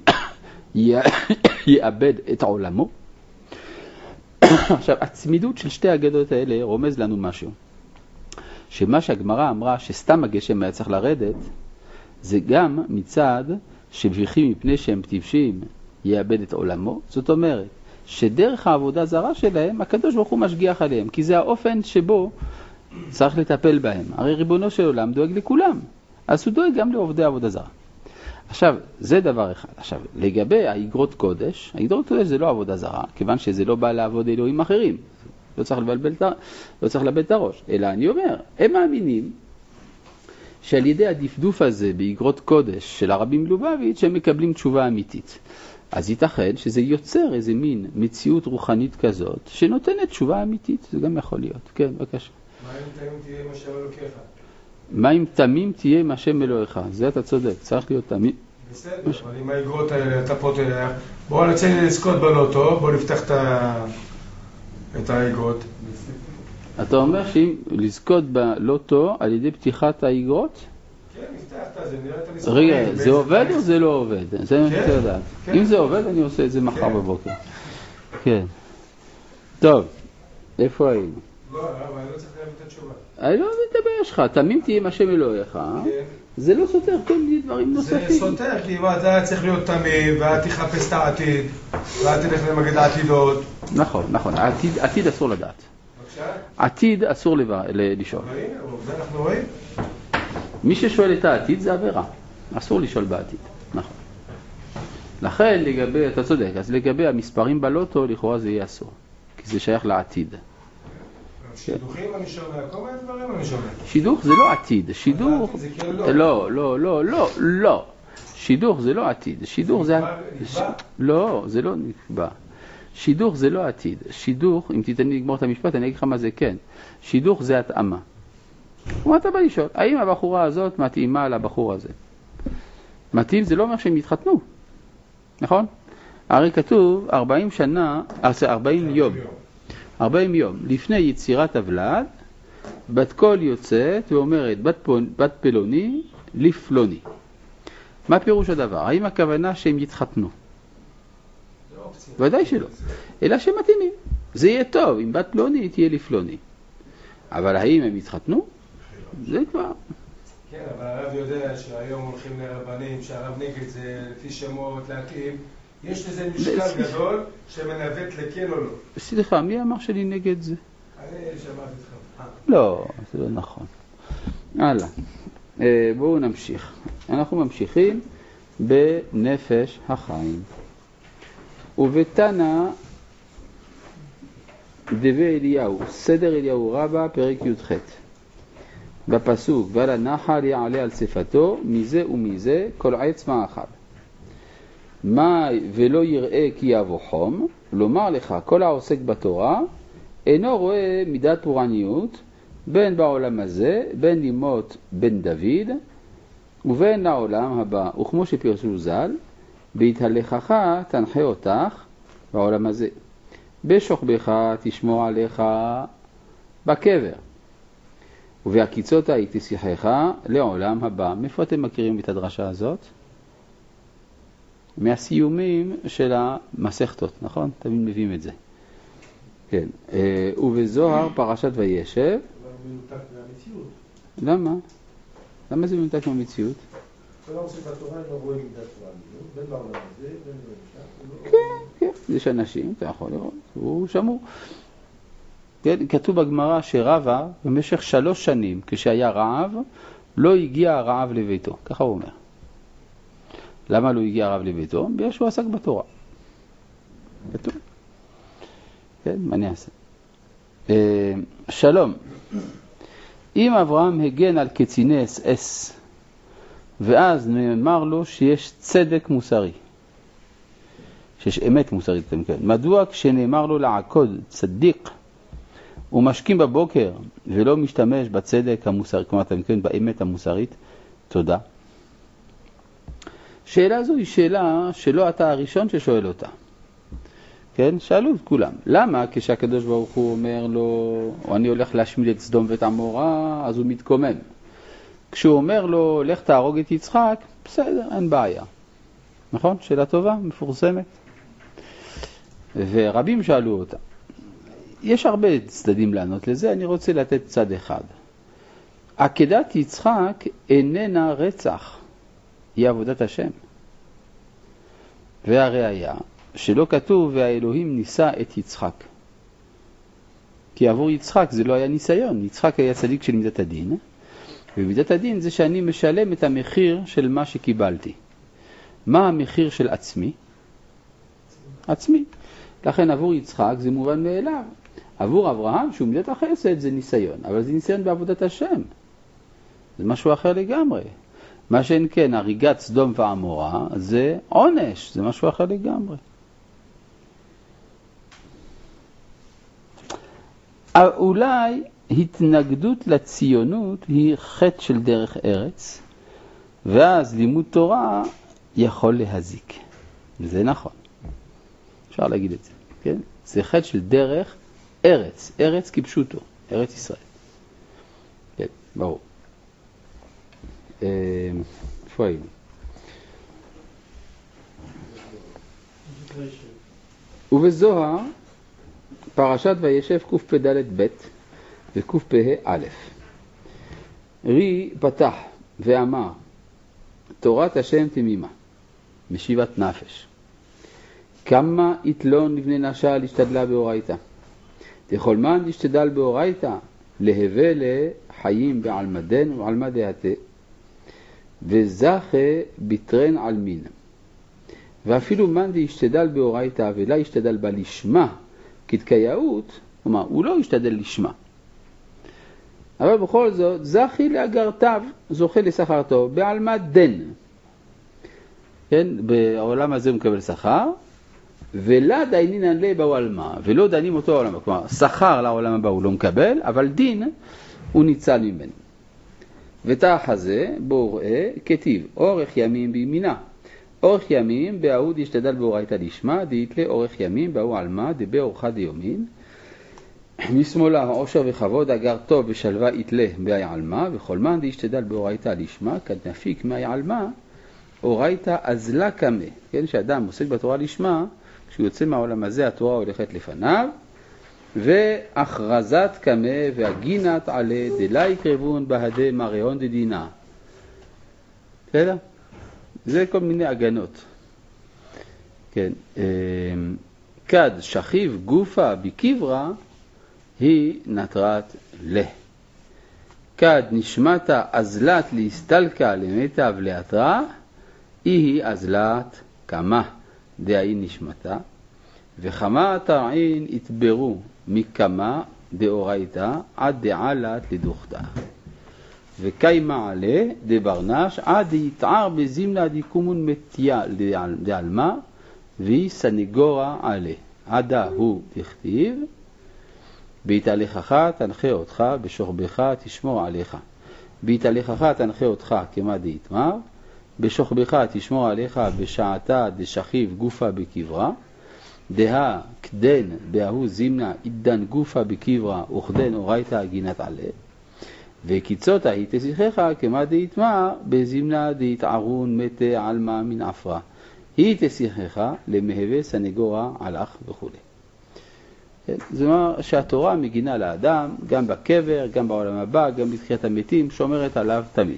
יאבד את עולמו? עכשיו, הצמידות של שתי האגדות האלה רומז לנו משהו. שמה שהגמרא אמרה שסתם הגשם היה צריך לרדת, זה גם מצד שבכי מפני שהם טיפשים יאבד את עולמו. זאת אומרת, שדרך העבודה זרה שלהם, הקדוש ברוך הוא משגיח עליהם, כי זה האופן שבו צריך לטפל בהם. הרי ריבונו של עולם דואג לכולם, אז הוא דואג גם לעובדי עבודה זרה. עכשיו, זה דבר אחד. עכשיו, לגבי האגרות קודש, האגרות קודש זה לא עבודה זרה, כיוון שזה לא בא לעבוד אלוהים אחרים. לא צריך לבלבל את הראש. אלא אני אומר, הם מאמינים שעל ידי הדפדוף הזה באגרות קודש של הרבי מלובביץ' הם מקבלים תשובה אמיתית. אז ייתכן שזה יוצר איזה מין מציאות רוחנית כזאת שנותנת תשובה אמיתית. זה גם יכול להיות. כן, בבקשה. מה אם תמים תהיה עם השם אלוקיך? מה אם השם אלוהיך? זה אתה צודק, צריך להיות תמים. בסדר, אבל עם האגרות האלה, אתה פה תלך. בואו נצא לזכות בלוטו, בואו נפתח את האגרות. אתה אומר שאם לזכות בלוטו על ידי פתיחת האגרות? כן, נפתח את זה, נראה את המספרים. רגע, זה עובד או זה לא עובד? זה מה שאני יודעת. אם זה עובד, אני עושה את זה מחר בבוקר. כן. טוב, איפה היינו? לא, אבל אני לא צריך להביא את התשובה. אני לא מדבר שלך, תמים תהיה עם השם אלוהיך. זה לא סותר כל מיני דברים נוספים. זה סותר, כי אתה צריך להיות תמים, ואל תחפש את העתיד, ואל תלך למגד העתידות. נכון, נכון. עתיד אסור לדעת. בבקשה? עתיד אסור לשאול. הנה, זה אנחנו רואים. מי ששואל את העתיד זה עבירה. אסור לשאול בעתיד. נכון. לכן לגבי, אתה צודק, אז לגבי המספרים בלוטו, לכאורה זה יהיה אסור, כי זה שייך לעתיד. שידוכים אני שומע, כל מיני דברים אני שומע. שידוך זה לא עתיד, שידוך... זה כאילו לא. שידוך זה לא עתיד, שידוך זה... נקבע? לא, זה לא נקבע. שידוך זה לא עתיד. שידוך, אם תיתן לי לגמור את המשפט, אני אגיד לך מה זה כן. שידוך זה התאמה. ומה אתה בא לשאול? האם הבחורה הזאת מתאימה לבחור הזה? מתאים זה לא אומר שהם יתחתנו. נכון? הרי כתוב 40 יום לפני יצירת הוולד, בת קול יוצאת ואומרת בת פלוני לפלוני. מה פירוש הדבר? האם הכוונה שהם יתחתנו? ודאי שלא. אלא שהם מתאימים. זה יהיה טוב, אם בת פלוני תהיה לפלוני. אבל האם הם יתחתנו? זה כבר. כן, אבל הרב יודע שהיום הולכים לרבנים, שהרב נגד זה לפי שמות להתאים. יש לזה משקל גדול שמנווט לכן או לא. סליחה, מי אמר שלי נגד זה? אני שמעתי אתכם. לא, זה לא נכון. הלאה. בואו נמשיך. אנחנו ממשיכים בנפש החיים. ובתנא דבי אליהו, סדר אליהו רבה, פרק י"ח. בפסוק, ועל הנחל יעלה על שפתו, מזה ומזה, כל עץ מאכל. מה ולא יראה כי יבוא חום, לומר לך, כל העוסק בתורה, אינו רואה מידת פורעניות, בין בעולם הזה, בין לימות בן דוד, ובין לעולם הבא. וכמו שפרשו ז"ל, בהתהלכך תנחה אותך בעולם הזה. בשוכבך תשמור עליך בקבר. ובהקיצות היא תשיחך לעולם הבא. מאיפה אתם מכירים את הדרשה הזאת? מהסיומים של המסכתות, נכון? תמיד מביאים את זה. כן. ובזוהר פרשת וישב. אבל הוא מנותק מהמציאות. למה? למה זה מנותק מהמציאות? כל העוסק בתורה לא רואה מידת פורעניות, בין בעולם הזה, בין במשך. כן. יש אנשים, אתה יכול לראות, הוא שמור. כן, כתוב בגמרא שרבא במשך 3 שנים, כשהיה רעב, לא הגיע הרעב לביתו. ככה הוא אומר. למה לא הגיע הרעב לביתו? בגלל שהוא עסק בתורה. כתוב. כן, מה אני אעשה? שלום. אם אברהם הגן על קציני אס, ואז נאמר לו שיש צדק מוסרי, שיש אמת מוסרית, כן. מדוע כשנאמר לו לעקוד צדיק, הוא משכים בבוקר ולא משתמש בצדק המוסרי, כלומר, כן, באמת המוסרית? תודה. שאלה זו היא שאלה שלא אתה הראשון ששואל אותה. כן? שאלו את כולם. למה כשהקדוש ברוך הוא אומר לו, אני הולך להשמיד את סדום ואת עמורה, אז הוא מתקומם. כשהוא אומר לו, לך תהרוג את יצחק, בסדר, אין בעיה. נכון? שאלה טובה, מפורסמת. ורבים שאלו אותה. יש הרבה צדדים לענות לזה, אני רוצה לתת צד אחד. עקדת יצחק איננה רצח, היא עבודת השם. והראיה, שלא כתוב והאלוהים ניסה את יצחק. כי עבור יצחק זה לא היה ניסיון, יצחק היה צדיק של מידת הדין, ומידת הדין זה שאני משלם את המחיר של מה שקיבלתי. מה המחיר של עצמי? עצמי. לכן עבור יצחק זה מובן מאליו. עבור אברהם שהוא מידת החסד זה ניסיון, אבל זה ניסיון בעבודת השם. זה משהו אחר לגמרי. מה שאין כן, הריגת סדום ועמורה זה עונש, זה משהו אחר לגמרי. אולי התנגדות לציונות היא חטא של דרך ארץ, ואז לימוד תורה יכול להזיק. זה נכון. אפשר להגיד את זה. כן? זה חטא של דרך ארץ. ארץ כפשוטו. ארץ ישראל. כן, ברור. איפה היינו? ובזוהר פרשת וישב קפ"ד ב' וקפ"ה א'. רי פתח ואמר תורת השם תמימה משיבת נפש. כמה יתלון לבני נשה להשתדלה באורייתא. תכל מן להשתדל באורייתא להווה לחיים בעלמא דין ובעלמא דעתה וזכה ביטרן על מין. ואפילו מאן דהשתדל באורייתא ולא ישתדל בה לשמה כתקייעות, כלומר, הוא לא ישתדל לשמה. אבל בכל זאת, זכי לאגרתיו, זוכה לשכר טוב, בעלמא דן. כן, בעולם הזה הוא מקבל שכר, ולא דיינינן ליה בעולמה, ולא דיינים אותו העולם. כלומר, שכר לעולם הבא הוא לא מקבל, אבל דין הוא ניצל ממנו. ותח הזה, בו ראה, כתיב, אורך ימים בימינה. אורך ימים, בהאוד ישתדל באורייתא לשמה, דאית לה אורך ימים, בהוא עלמא, דבאורחה דיומין. משמאלה, העושר וכבוד, אגר טוב ושלווה יתלה בהי עלמא, וכל מאן דהשתדל באורייתא לשמה, כנפיק מהי עלמא, אורייתא אזלה קמה. כן, שאדם עוסק בתורה לשמה, כשהוא יוצא מהעולם הזה, התורה הולכת לפניו, והכרזת קמה והגינת עלה דלה יקרבון בהדה מריון דדינה. בסדר? זה כל מיני הגנות. כן. כד שכיב גופה בקברה היא נטרת לה. כד נשמתה אזלת להסתלקה למיטב להתרה, היא אזלת קמה דהי נשמתה, וכמה תרעין התברו מקמה דאורייתא עד דעלת לדוכתה. וקיימה עלה דברנש עד יתער בזימנה דיקומון מתיה דעלמה, והיא סנגורה עלה. עדה הוא תכתיב, בהתהלכך תנחה אותך, בשוכבך תשמור עליך. בהתהלכך תנחה אותך כמה דהיתמר, בשוכבך תשמור עליך בשעתה דשכיב גופה בקברה, דה קדן בהוא זימנה עידן גופה בקברה וכדן אורייתא הגינת עלה, וקיצותה היא תשיחך כמה דהיתמר בזימנה דהיתערון מתה עלמה מן עפרה, היא תשיחך למהווה סנגורה עלך וכו'. זאת אומרת שהתורה מגינה לאדם גם בקבר, גם בעולם הבא, גם בתחיית המתים, שומרת עליו תמיד.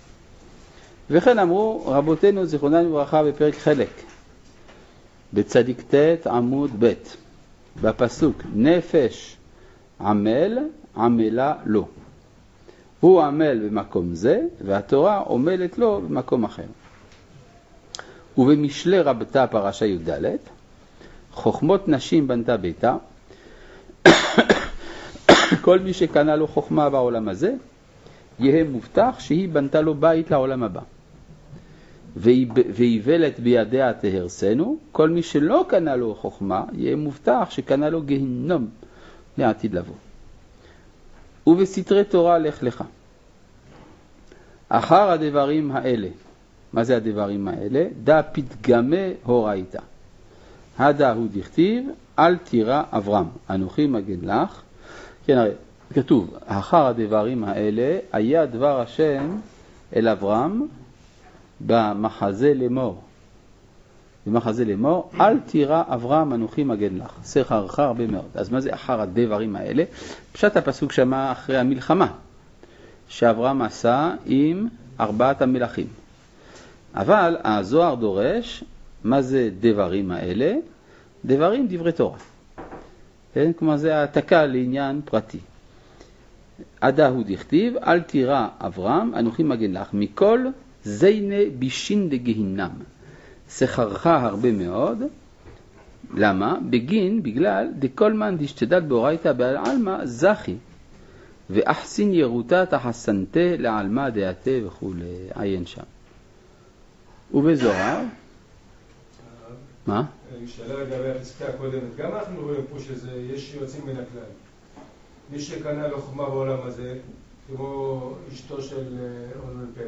וכן אמרו רבותינו זיכרונם לברכה בפרק חלק בצדיק ת' עמוד ב' בפסוק נפש עמל עמלה לו, הוא עמל במקום זה והתורה עומלת לו במקום אחר. ובמשלי רבתה פרשה י"ד, חוכמות נשים בנתה ביתה, כל מי שקנה לו חוכמה בעולם הזה יהיה מובטח שהיא בנתה לו בית לעולם הבא. ואיוולת בידיה תהרסנו, כל מי שלא קנה לו חוכמה יהיה מובטח שקנה לו גיהינום לעתיד לבוא. ובסתרי תורה לך לך. אחר הדברים האלה, מה זה הדברים האלה? דה פתגמה הורייתא. הדה הוא דכתיב, אל תירא אברהם, אנוכי מגן לך. כן, הרי כתוב, אחר הדברים האלה היה דבר השם אל אברהם במחזה לאמור. במחזה לאמור, אל תירא אברהם, אנוכי מגן לך. שכרך הרבה מאוד. אז מה זה אחר הדברים האלה? פשט הפסוק שמה אחרי המלחמה שאברהם עשה עם 4 המלכים. אבל הזוהר דורש, מה זה דברים האלה? דברים דברי תורה. כן? כלומר זה העתקה לעניין פרטי. עדה הוא דכתיב, אל תירא אברהם, אנוכי מגן לך, מכל זייני בישין דגהינם. שכרך הרבה מאוד. למה? בגלל דכל מן דשתדל באורייתא בעלמא זכי, ואחסין ירותה תחסנתה לעלמא דעתה וכו'. עיין שם. ובזוהר, מה? שאלה לגבי הפסקה הקודמת, גם אנחנו רואים פה שיש יוצאים מן הכלל. מי שקנה לו חוכמה בעולם הזה, כמו אשתו של און פלד,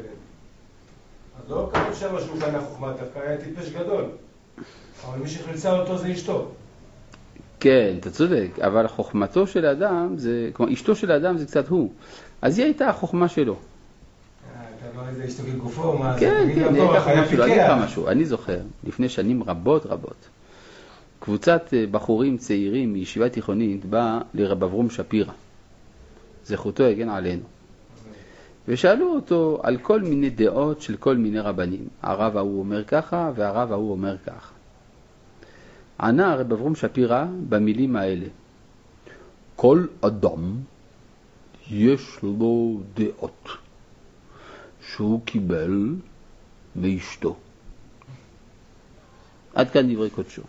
אז לא כתוב שם שהוא קנה חוכמה, דווקא היה טיפש גדול. אבל מי שחילצה אותו זה אשתו. כן, אתה צודק, אבל חוכמתו של האדם, כלומר אשתו של האדם זה קצת הוא. אז היא הייתה החוכמה שלו. אתה לא איזה אשתו כגופו, מה? כן, היא הייתה חוכמה שלו. אני אגיד משהו, אני זוכר, לפני שנים רבות, קבוצת בחורים צעירים מישיבה תיכונית באה לרב אברום שפירא. זכותו יגן עלינו. ושאלו אותו על כל מיני דעות של כל מיני רבנים. הרב ההוא אומר ככה והרב ההוא אומר ככה. ענה רב אברום שפירא במילים האלה: כל אדם יש לו דעות שהוא קיבל מאשתו. עד כאן דברי קודשו.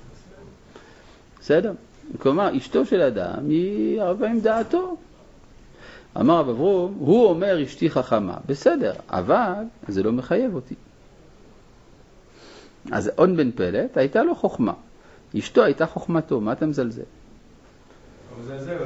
בסדר? כלומר, אשתו של אדם היא הרבה עם דעתו. אמר רב אברום, הוא אומר אשתי חכמה. בסדר, אבל זה לא מחייב אותי. אז און בן פלט הייתה לו חוכמה. אשתו הייתה חוכמתו, מה אתה מזלזל? אבל זה,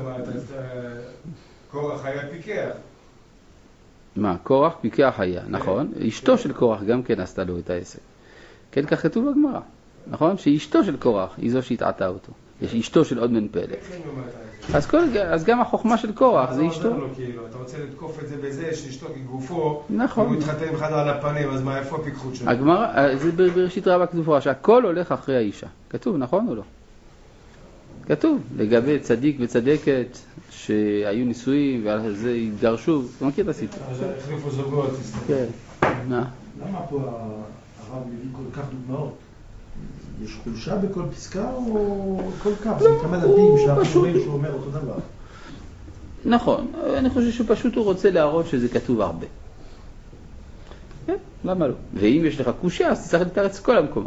קורח היה פיקח. מה, קורח פיקח היה, נכון? אשתו של קורח גם כן עשתה לו את העסק. כן, כך כתוב בגמרא, נכון? שאשתו של קורח היא זו שהתעתה אותו. יש אשתו של עוד בן פלט. אז גם החוכמה של קורח זה אשתו. אתה רוצה לתקוף את זה בזה שאשתו כגופו, נכון. הוא התחתן עם אחד על הפנים, אז מה, איפה הפיקחות שלו? הגמרא, זה בראשית רבה כתוב שהכל הולך אחרי האישה. כתוב, נכון או לא? כתוב, לגבי צדיק וצדקת שהיו נישואים ועל זה התגרשו. אתה מכיר את הסיפור? החליפו זוגות. כן. למה פה הרב מביא כל כך דוגמאות? יש חולשה בכל פסקה או כל כך? זה כמה דתיים שאנחנו רואים שהוא אומר אותו דבר. נכון, אני חושב שפשוט הוא רוצה להראות שזה כתוב הרבה. כן, למה לא? ואם יש לך קושיה, אז צריך לתרץ כל המקומות.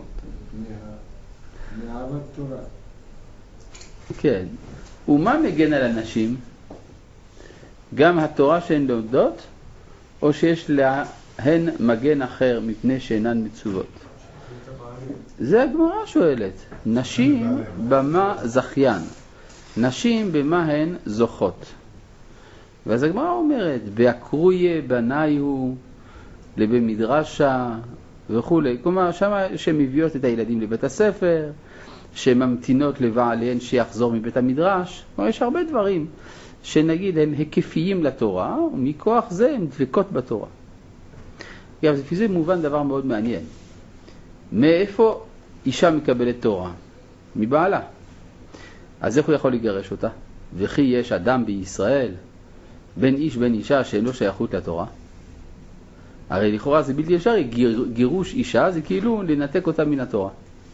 מאהבת תורה. כן. ומה מגן על אנשים? גם התורה שהן לומדות, או שיש להן מגן אחר מפני שאינן מצוות? זה הגמרא שואלת. נשים במה זכיין? נשים במה הן זוכות? ואז הגמרא אומרת, בהקרויה בניו לבמדרשה וכו'. כלומר, שם שמביאות את הילדים לבית הספר, שממתינות לבעליהן שיחזור מבית המדרש. כלומר, יש הרבה דברים שנגיד הם היקפיים לתורה, ומכוח זה הם דבקות בתורה. אגב, לפי זה מובן דבר מאוד מעניין. מאיפה אישה מקבלת תורה? מבעלה. אז איך הוא יכול לגרש אותה? וכי יש אדם בישראל, בין איש בין אישה שאין לו שייכות לתורה? הרי לכאורה זה בלתי אפשרי, גירוש אישה זה כאילו לנתק אותה מן התורה.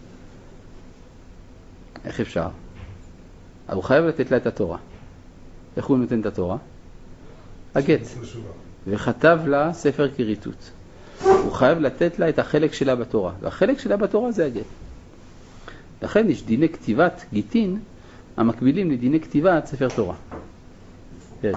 איך אפשר? אבל הוא חייב לתת לה את התורה. איך הוא נותן את התורה? הגט. וכתב לה ספר כריתות. הוא חייב לתת לה את החלק שלה בתורה. והחלק שלה בתורה זה הגט. לכן יש דיני כתיבת גיטין המקבילים לדיני כתיבת ספר תורה. כן.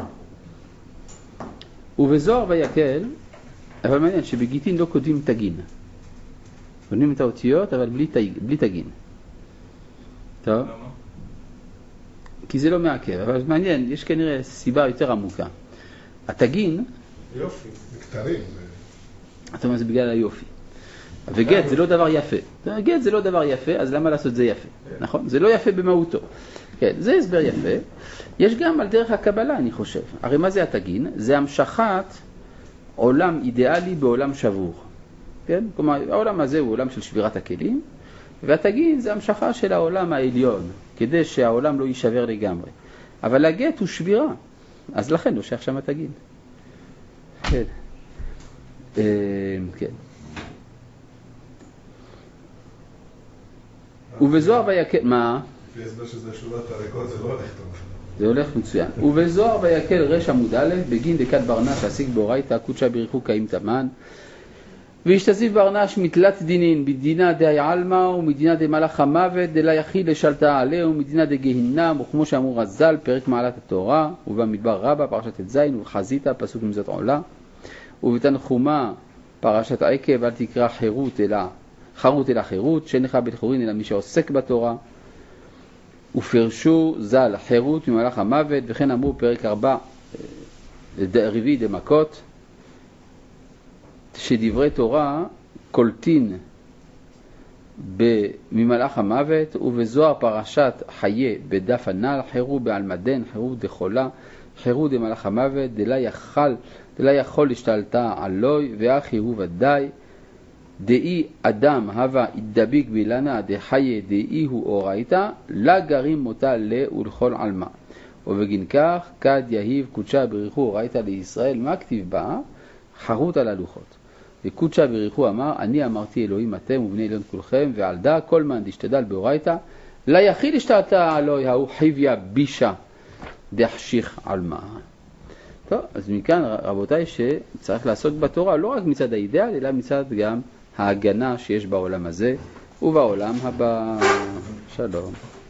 ובזוהר ויקל, אבל מעניין שבגיטין לא כותבים תגין. כותבים את האותיות אבל בלי תגין. טוב? כי זה לא מעכב, אבל מעניין, יש כנראה סיבה יותר עמוקה. התגין... יופי, בכתרים. אתה אומר, זה בגלל היופי. וגט זה לא דבר יפה. גט זה לא דבר יפה, אז למה לעשות זה יפה? נכון? זה לא יפה במהותו. כן, זה הסבר יפה. יש גם על דרך הקבלה, אני חושב. הרי מה זה התגין? זה המשכת עולם אידיאלי בעולם שבור. כן? כלומר, העולם הזה הוא עולם של שבירת הכלים, והתגין זה המשכה של העולם העליון, כדי שהעולם לא יישבר לגמרי. אבל הגט הוא שבירה, אז לכן לא שייך שם התגין. כן. כן. ובזוהר ויקל... מה? לפי הסבר שזה שורת הריקות, זה לא הולך טוב. זה הולך מצוין. ובזוהר ויקל רש עמוד א' בגין דקת ברנש עסיק באורייתא קודשא בריחו קאים תמן והשתזיף ברנש מתלת דינין בדינה דהי עלמא ומדינה דמלאך המוות דלה יחיד לשלטה עליה ומדינה דגהינם וכמו שאמרו רז"ל פרק מעלת התורה ובמדבר רבה פרשת ט"ז ובחזיתא פסוק מזאת עולה ובתנחומה פרשת עקב אל תקרא חרות אלא חירות שאין לך בית חורין אלא מי שעוסק בתורה ופרשו ז"ל חירות ממלאך המוות וכן אמרו פרק 4 רביעי דמכות שדברי תורה קולטין ממלאך המוות ובזוהר פרשת חיי בדף הנ"ל חירו בעלמדן חירו דחולה חירו דמלאך המוות דלה יכול להשתלטה עלוי ואחי הוא ודאי דאי אדם הווה ידביק בילנה דחיי דאי הוא אורייתא לה גרים מותה ולכל עלמה ובגין כך כד יהיב קודשא בריחו אורייתא לישראל מה כתיב בה? חרות על הלוחות וקודשא בריחו אמר אני אמרתי אלוהים אתם ובני עליון כולכם ועל דא כל מן דשתדל באורייתא לה יחיד השתלטה עלוי ההוא חיביה בישה דחשיך עלמה. טוב, אז מכאן רבותיי שצריך לעסוק בתורה לא רק מצד האידאל אלא מצד גם ההגנה שיש בעולם הזה ובעולם הבא. שלום.